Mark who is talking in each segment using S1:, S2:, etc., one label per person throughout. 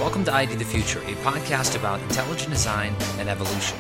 S1: Welcome to ID the Future, a podcast about intelligent design and evolution.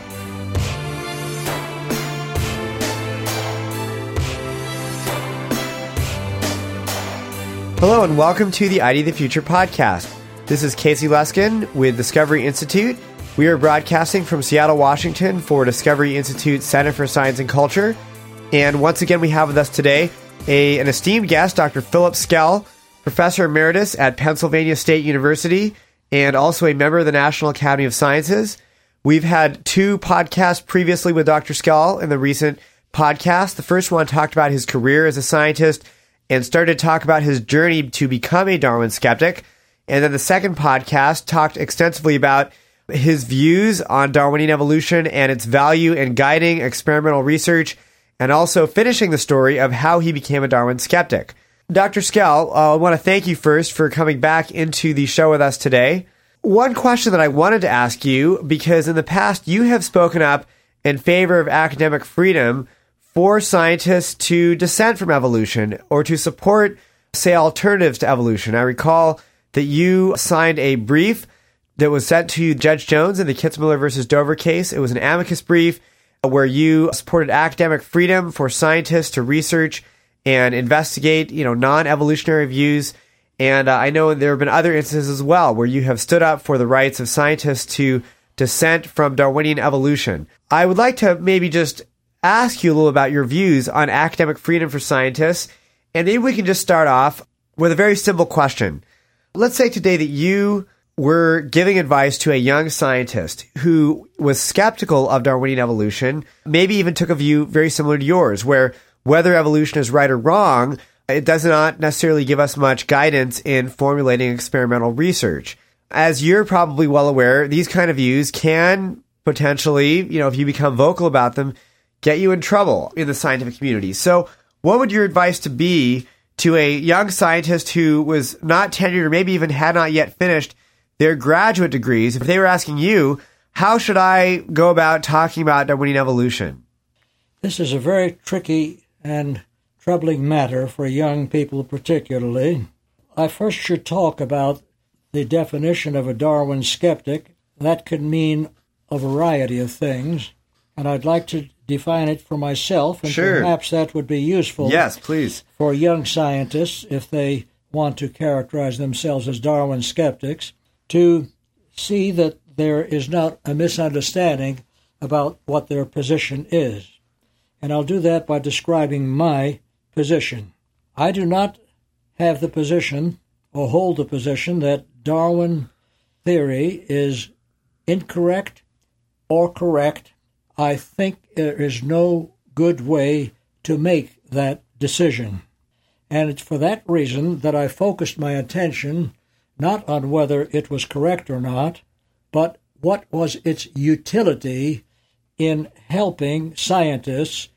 S2: Hello and welcome to the ID the Future podcast. This is Casey Luskin with Discovery Institute. We are broadcasting from Seattle, Washington for Discovery Institute Center for Science and Culture. And once again, we have with us today an esteemed guest, Dr. Philip Skell, Professor Emeritus at Pennsylvania State University, and also a member of the National Academy of Sciences. We've had two podcasts previously with Dr. Skell in the recent podcast. The first one talked about his career as a scientist and started to talk about his journey to become a Darwin skeptic. And then the second podcast talked extensively about his views on Darwinian evolution and its value in guiding experimental research, and also finishing the story of how he became a Darwin skeptic. Dr. Skell, I want to thank you first for coming back into the show with us today. One question that I wanted to ask you, because in the past you have spoken up in favor of academic freedom for scientists to dissent from evolution or to support, say, alternatives to evolution. I recall that you signed a brief that was sent to Judge Jones in the Kitzmiller versus Dover case. It was an amicus brief where you supported academic freedom for scientists to research and investigate, non-evolutionary views. And I know there have been other instances as well where you have stood up for the rights of scientists to dissent from Darwinian evolution. I would like to maybe just ask you a little about your views on academic freedom for scientists. And maybe we can just start off with a very simple question. Let's say today that you were giving advice to a young scientist who was skeptical of Darwinian evolution, maybe even took a view very similar to yours, where whether evolution is right or wrong, it does not necessarily give us much guidance in formulating experimental research. As you're probably well aware, these kind of views can potentially, if you become vocal about them, get you in trouble in the scientific community. So what would your advice to be to a young scientist who was not tenured or maybe even had not yet finished their graduate degrees, if they were asking you, how should I go about talking about Darwinian evolution?
S3: This is a very tricky and troubling matter for young people particularly. I first should talk about the definition of a Darwin skeptic. That could mean a variety of things, and I'd like to define it for myself, and
S2: Sure.
S3: Perhaps that would be useful.
S2: Yes, please.
S3: For young scientists, if they want to characterize themselves as Darwin skeptics, to see that there is not a misunderstanding about what their position is. And I'll do that by describing my position. I do not have the position or hold the position that Darwin theory is incorrect or correct. I think there is no good way to make that decision. And it's for that reason that I focused my attention not on whether it was correct or not, but what was its utility in helping scientists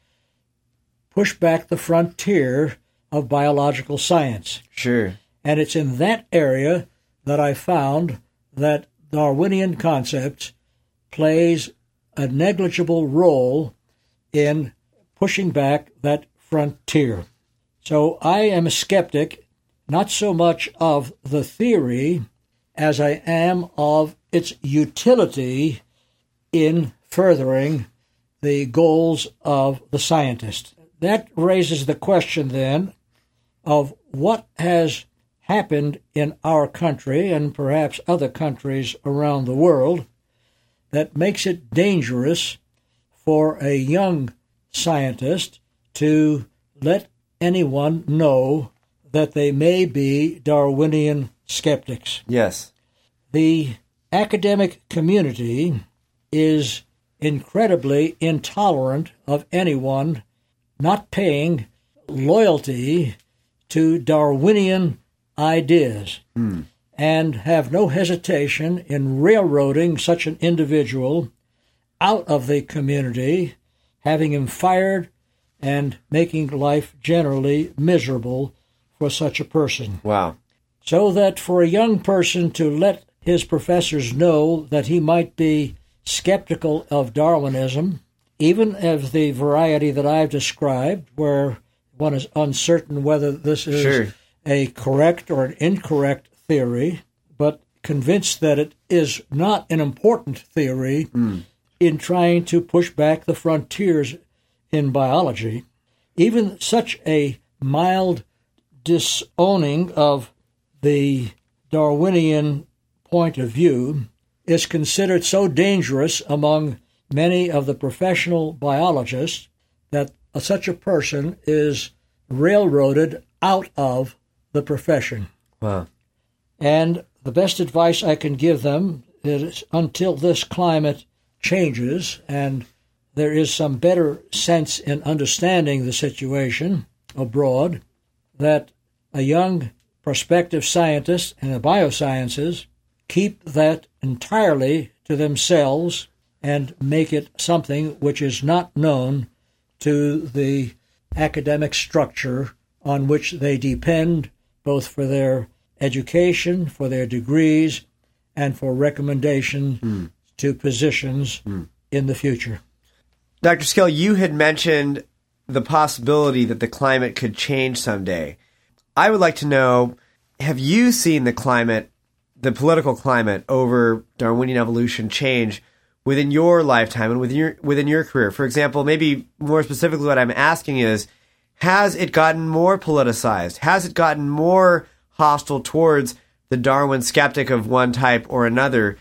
S3: push back the frontier of biological science.
S2: Sure.
S3: And it's in that area that I found that Darwinian concepts plays a negligible role in pushing back that frontier. So I am a skeptic, not so much of the theory as I am of its utility in furthering the goals of the scientist. That raises the question then of what has happened in our country and perhaps other countries around the world that makes it dangerous for a young scientist to let anyone know that they may be Darwinian skeptics.
S2: Yes.
S3: The academic community is incredibly intolerant of anyone not paying loyalty to Darwinian ideas and have no hesitation in railroading such an individual out of the community, having him fired and making life generally miserable for such a person.
S2: Wow.
S3: So that for a young person to let his professors know that he might be skeptical of Darwinism, even of the variety that I've described, where one is uncertain whether this is
S2: Sure.
S3: a correct or an incorrect theory, but convinced that it is not an important theory in trying to push back the frontiers in biology. Even such a mild disowning of the Darwinian point of view is considered so dangerous among many of the professional biologists that such a person is railroaded out of the profession.
S2: Wow.
S3: And the best advice I can give them is, until this climate changes and there is some better sense in understanding the situation abroad, that a young prospective scientist in the biosciences keep that entirely to themselves and make it something which is not known to the academic structure on which they depend, both for their education, for their degrees, and for recommendation to positions in the future.
S2: Dr. Skell, you had mentioned the possibility that the climate could change someday. I would like to know, have you seen the climate, the political climate over Darwinian evolution change within your lifetime and within your career? For example, maybe more specifically what I'm asking is, has it gotten more politicized? Has it gotten more hostile towards the Darwin skeptic of one type or another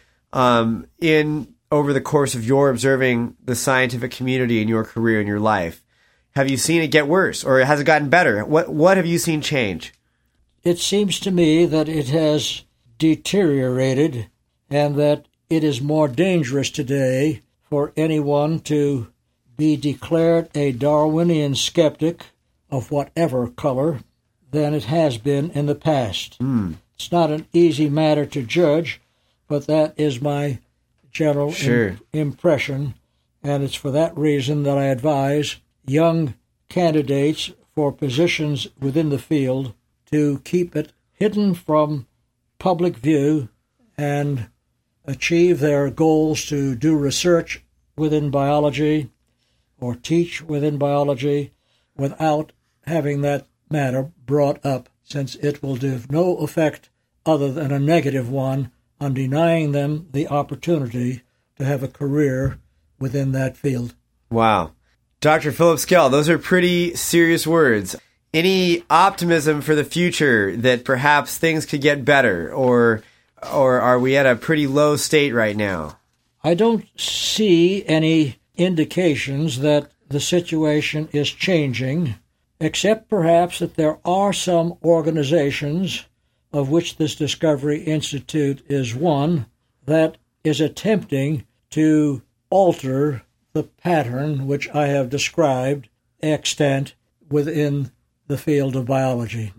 S2: over the course of your observing the scientific community in your career and your life? Have you seen it get worse, or has it gotten better? What have you seen change?
S3: It seems to me that it has deteriorated, and that it is more dangerous today for anyone to be declared a Darwinian skeptic of whatever color than it has been in the past. It's not an easy matter to judge, but that is my general impression, and it's for that reason that I advise young candidates for positions within the field to keep it hidden from public view and achieve their goals to do research within biology or teach within biology without having that matter brought up, since it will have no effect other than a negative one on denying them the opportunity to have a career within that field.
S2: Wow. Dr. Philip Skell, those are pretty serious words. Any optimism for the future that perhaps things could get better, or are we at a pretty low state right now?
S3: I don't see any indications that the situation is changing, except perhaps that there are some organizations, of which this Discovery Institute is one, that is attempting to alter the pattern which I have described extant within the field of biology.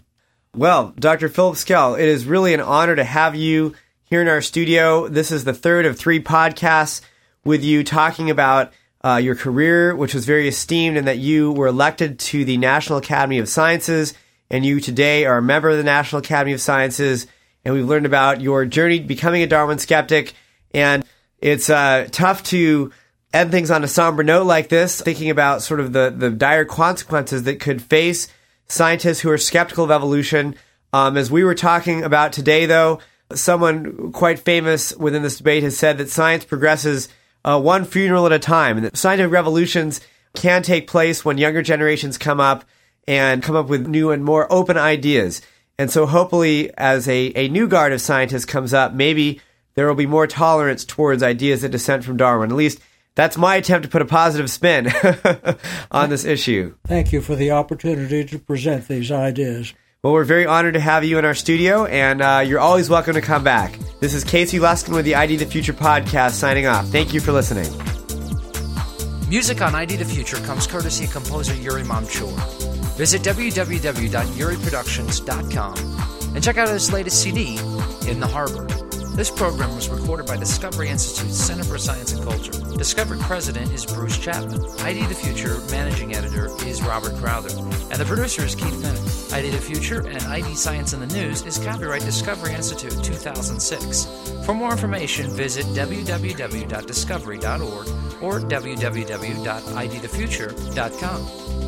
S2: Well, Dr. Philip Skell, it is really an honor to have you here in our studio. This is the third of 3 podcasts with you talking about your career, which was very esteemed, and that you were elected to the National Academy of Sciences, and you today are a member of the National Academy of Sciences, and we've learned about your journey becoming a Darwin skeptic. And it's tough to end things on a somber note like this, thinking about sort of the dire consequences that could face scientists who are skeptical of evolution. As we were talking about today, though, someone quite famous within this debate has said that science progresses one funeral at a time, and that scientific revolutions can take place when younger generations come up with new and more open ideas. And so hopefully, as a new guard of scientists comes up, maybe there will be more tolerance towards ideas that dissent from Darwin. At least that's my attempt to put a positive spin on this issue.
S3: Thank you for the opportunity to present these ideas.
S2: Well, we're very honored to have you in our studio, and you're always welcome to come back. This is Casey Luskin with the ID the Future podcast signing off. Thank you for listening.
S1: Music on ID the Future comes courtesy of composer Yuri Mamchur. Visit www.yuriproductions.com and check out his latest CD, In the Harbor. This program was recorded by Discovery Institute's Center for Science and Culture. Discovery President is Bruce Chapman. ID the Future Managing Editor is Robert Crowther. And the producer is Keith Bennett. ID the Future and ID Science in the News is copyright Discovery Institute 2006. For more information, visit www.discovery.org or www.idthefuture.com.